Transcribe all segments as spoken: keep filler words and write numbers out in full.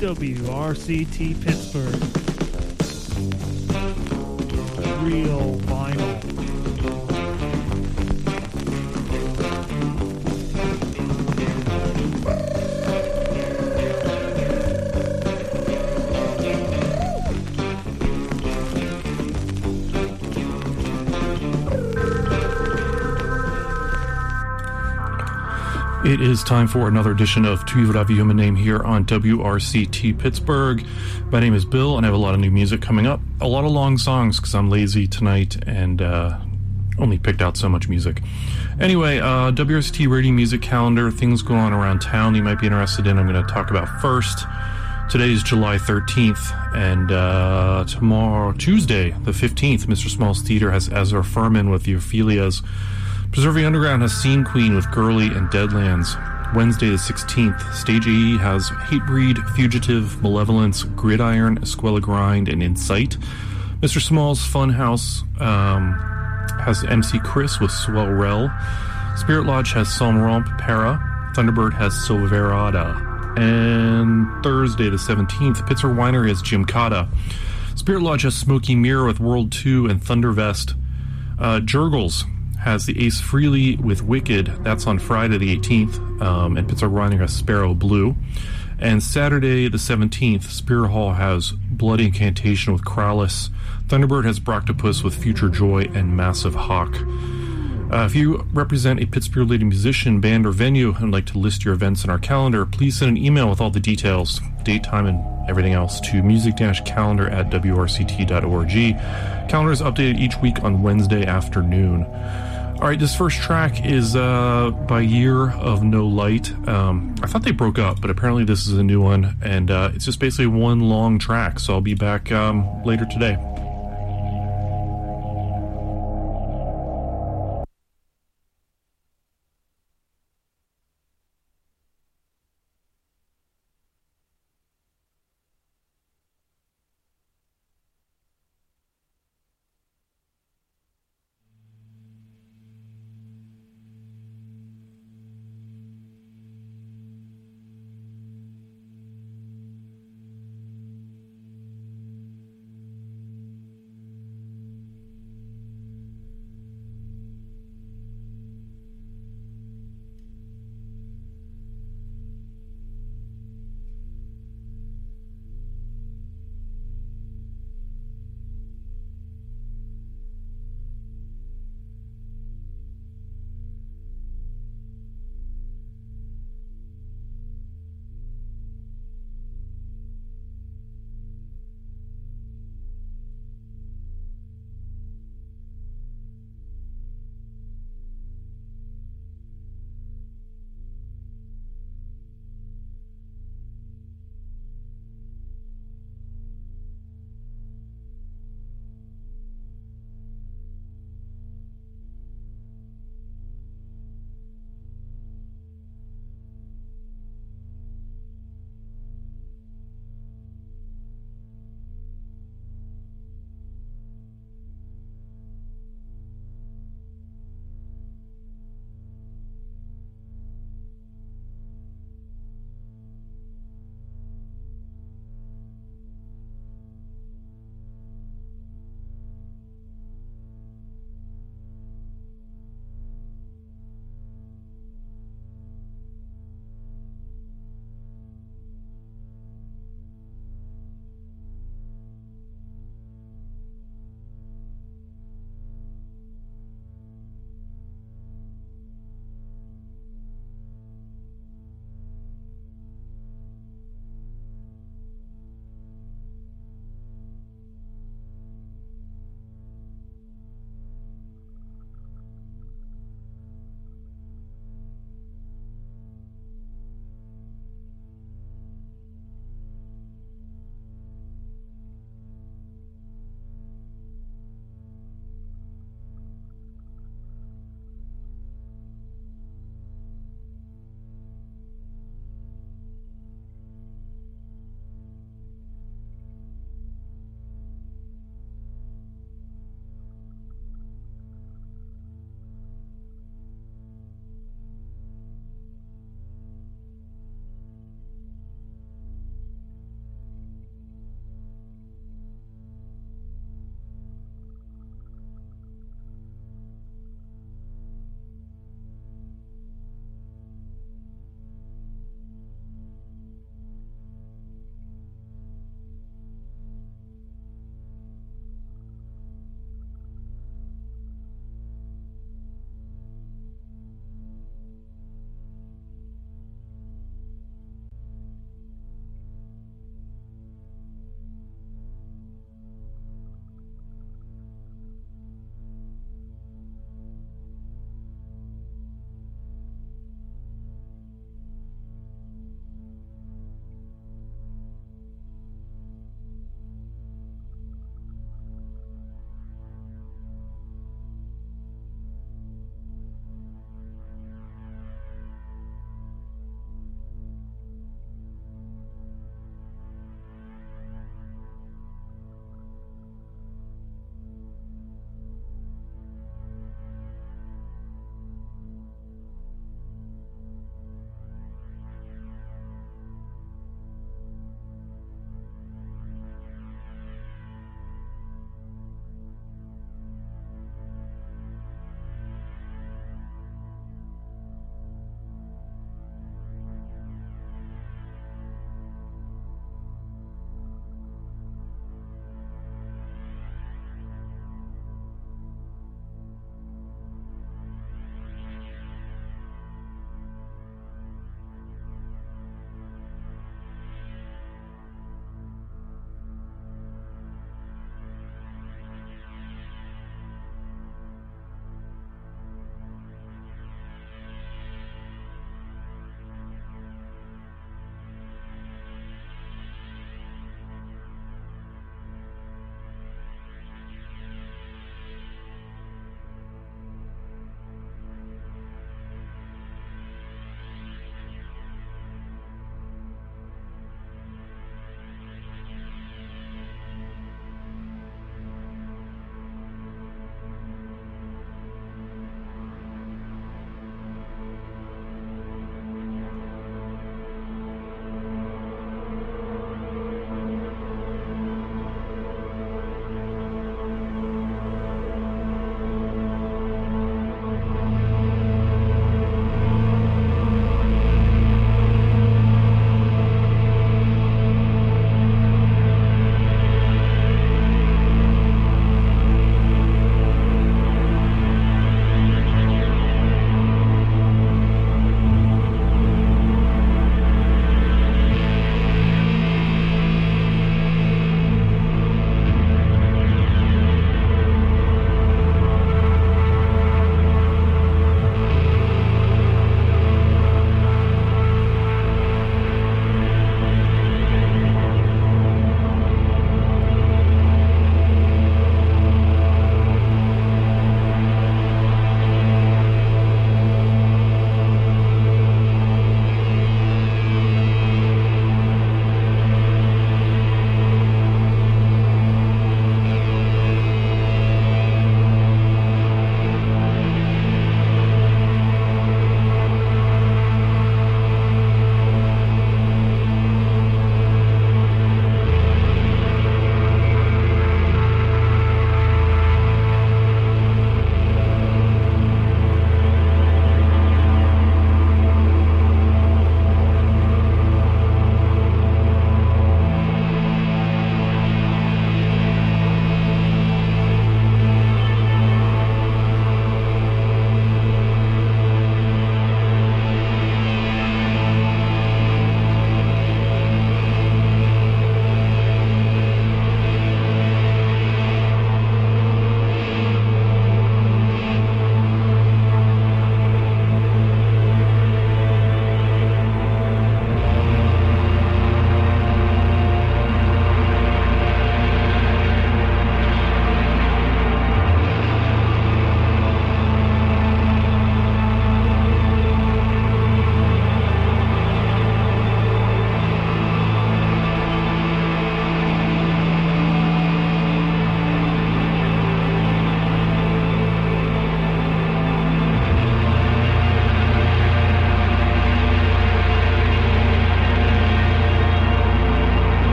W R C T Pittsburgh. Real vinyl. It is time for another edition of Tu Vida Human Name here on W R C T Pittsburgh. My name is Bill, and I have a lot of new music coming up. A lot of long songs, because I'm lazy tonight and uh, only picked out so much music. Anyway, uh, W R C T radio music calendar, things going on around town you might be interested in, I'm going to talk about first. Today is July thirteenth, and uh, tomorrow, Tuesday, the fifteenth, Mister Small's Theater has Ezra Furman with the Ophelias. Preserving Underground has Scene Queen with Gurley and Deadlands. Wednesday the sixteenth, Stage A E has Hatebreed, Fugitive, Malevolence, Gridiron, Esquella Grind, and Insight. Mister Small's Funhouse um, has M C Chris with Swell Rel. Spirit Lodge has Psalm Romp, Para. Thunderbird has Silverada. And Thursday the seventeenth, Pittsburgh Winery has Jim Cotta. Spirit Lodge has Smoky Mirror with World two and Thundervest. Uh, Jurgles has the Ace Freely with Wicked. That's on Friday the eighteenth. Um, and Pittsburgh Winery has Sparrow Blue. And Saturday the seventeenth, Spirit Hall has Bloody Incantation with Krallis. Thunderbird has Broctopus with Future Joy and Massive Hawk. Uh, if you represent a Pittsburgh leading musician, band, or venue and would like to list your events in our calendar, please send an email with all the details, date, time, and everything else to music-calendar at w r c t dot org. Calendar is updated each week on Wednesday afternoon. All right, this first track is uh, by Year of No Light. Um, I thought they broke up, but apparently this is a new one, and uh, it's just basically one long track, so I'll be back um, later today.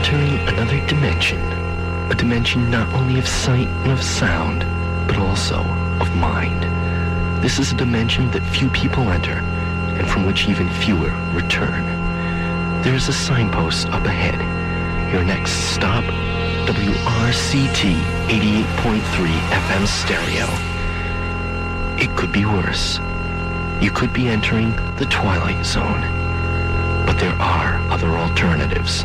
entering another dimension. A dimension not only of sight and of sound, but also of mind. This is a dimension that few people enter, and from which even fewer return. There is a signpost up ahead. Your next stop, W R C T eighty-eight point three F M stereo. It could be worse. You could be entering the Twilight Zone. But there are other alternatives.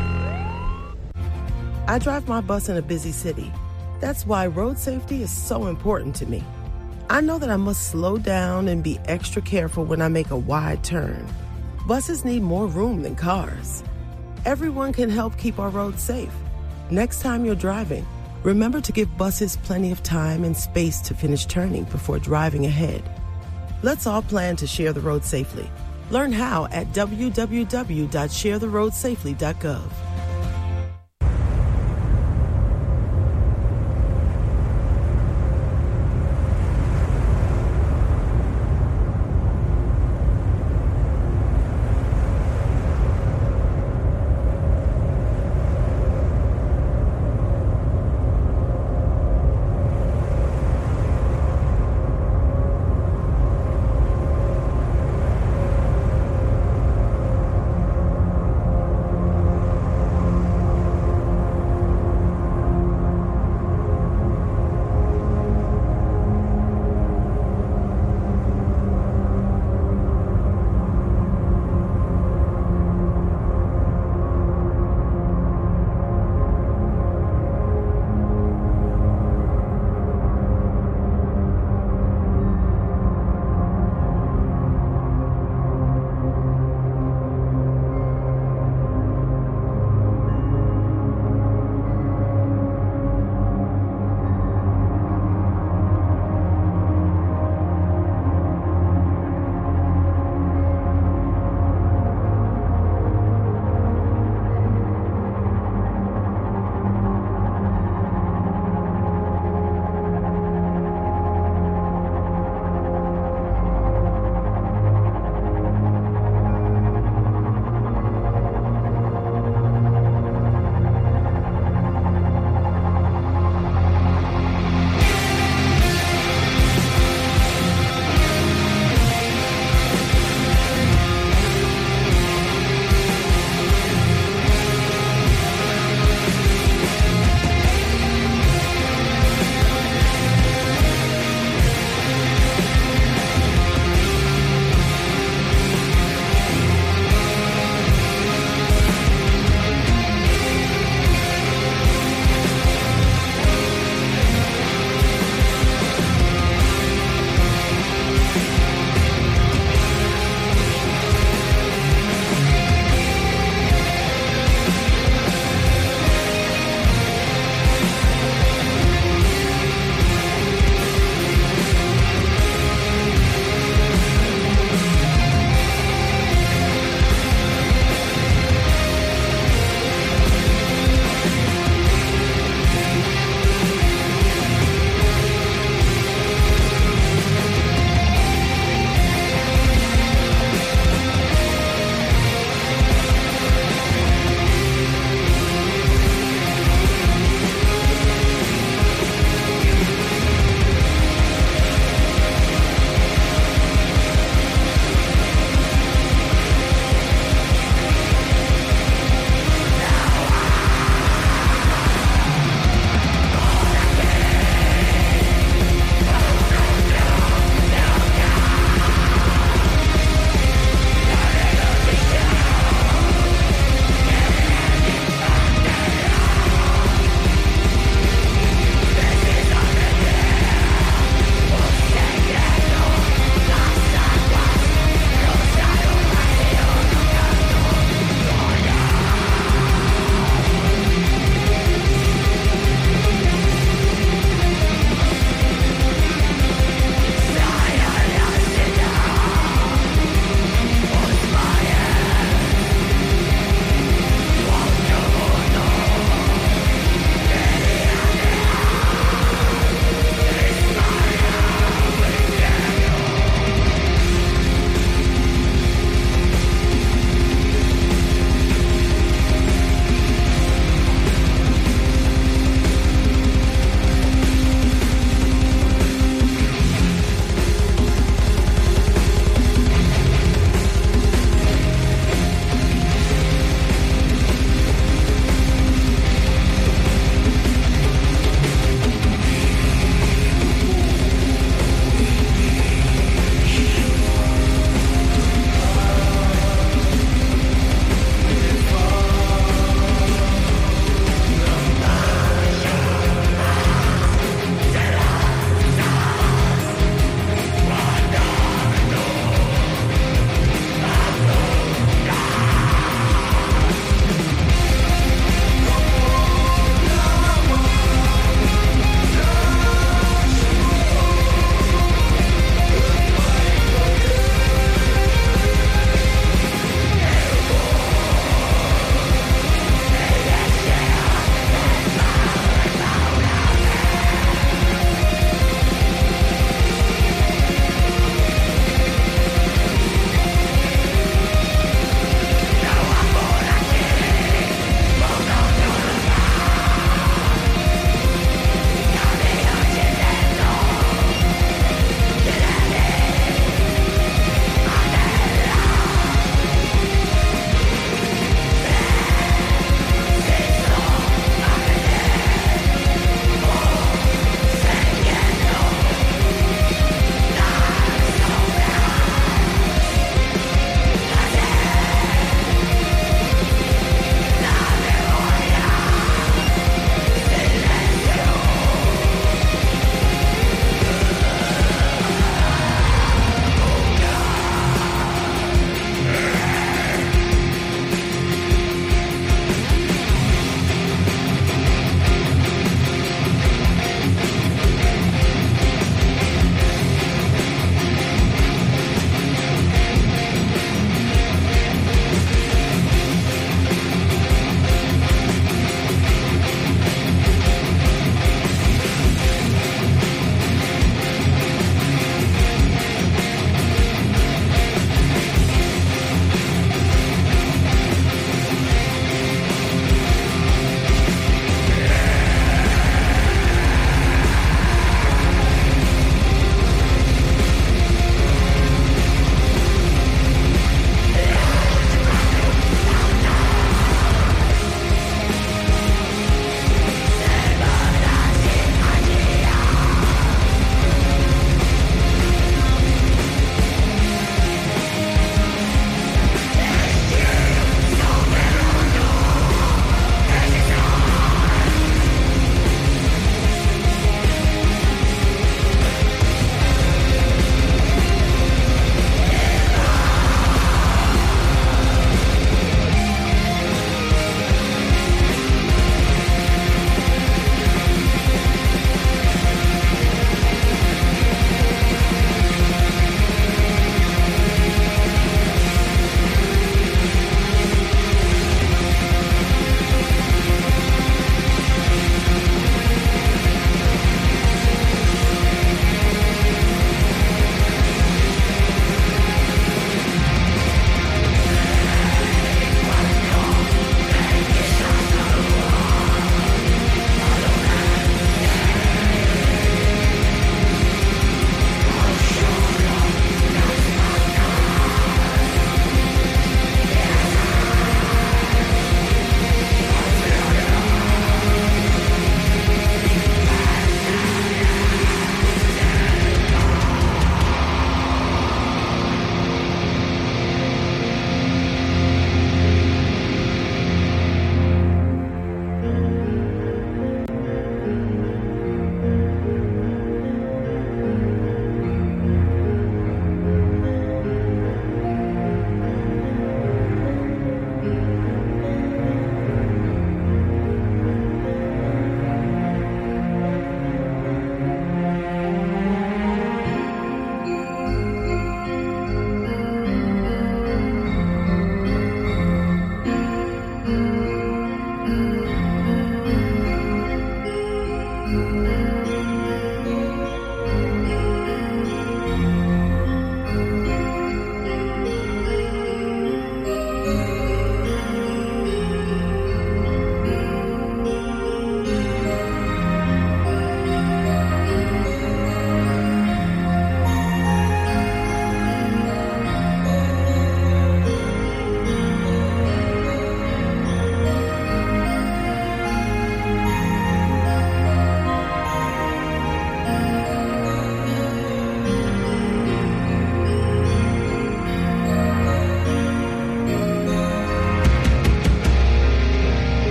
I drive my bus in a busy city. That's why road safety is so important to me. I know that I must slow down and be extra careful when I make a wide turn. Buses need more room than cars. Everyone can help keep our roads safe. Next time you're driving, remember to give buses plenty of time and space to finish turning before driving ahead. Let's all plan to share the road safely. Learn how at w w w dot share the road safely dot gov.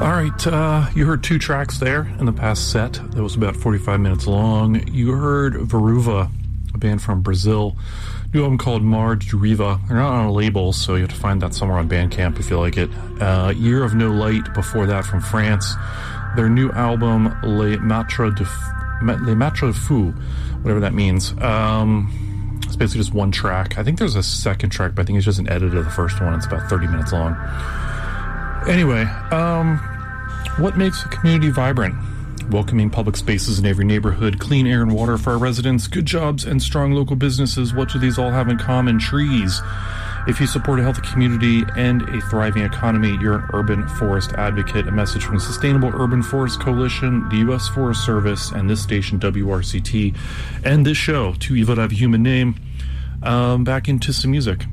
All right, uh, you heard two tracks there in the past set. That was about forty-five minutes long. You heard Veruva, a band from Brazil. New album called Mar de Riva. They're not on a label, so you have to find that somewhere on Bandcamp if you like it. Uh, Year of No Light before that from France. Their new album, Les Maitres de, Les Maitres de Fou, whatever that means. Um, it's basically just one track. I think there's a second track, but I think it's just an edit of the first one. It's about thirty minutes long. Anyway, um, what makes a community vibrant? Welcoming public spaces in every neighborhood, clean air and water for our residents, good jobs, and strong local businesses. What do these all have in common? Trees. If you support a healthy community and a thriving economy, you're an urban forest advocate. A message from the Sustainable Urban Forest Coalition, the U S Forest Service, and this station, W R C T, and this show, To Evil to Have a Human Name. Um, back into some music.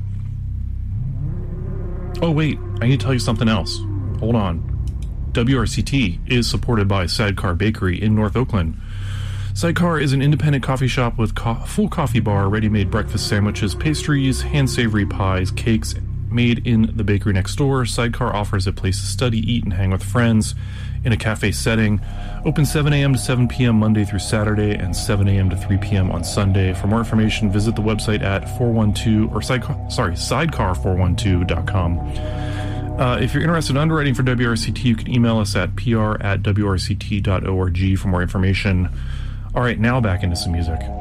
Oh, wait, I need to tell you something else. Hold on. W R C T is supported by Sidecar Bakery in North Oakland. Sidecar is an independent coffee shop with co- full coffee bar, ready-made breakfast sandwiches, pastries, hand-savory pies, cakes made in the bakery next door. Sidecar offers a place to study, eat, and hang with friends in a cafe setting. Open seven a.m. to seven p.m. Monday through Saturday and seven a.m. to three p.m. on Sunday. For more information, visit the website at four one two or sidecar, sorry, sidecar four one two dot com. Uh, if you're interested in underwriting for W R C T, you can email us at pr at w r c t dot org for more information. All right, now back into some music.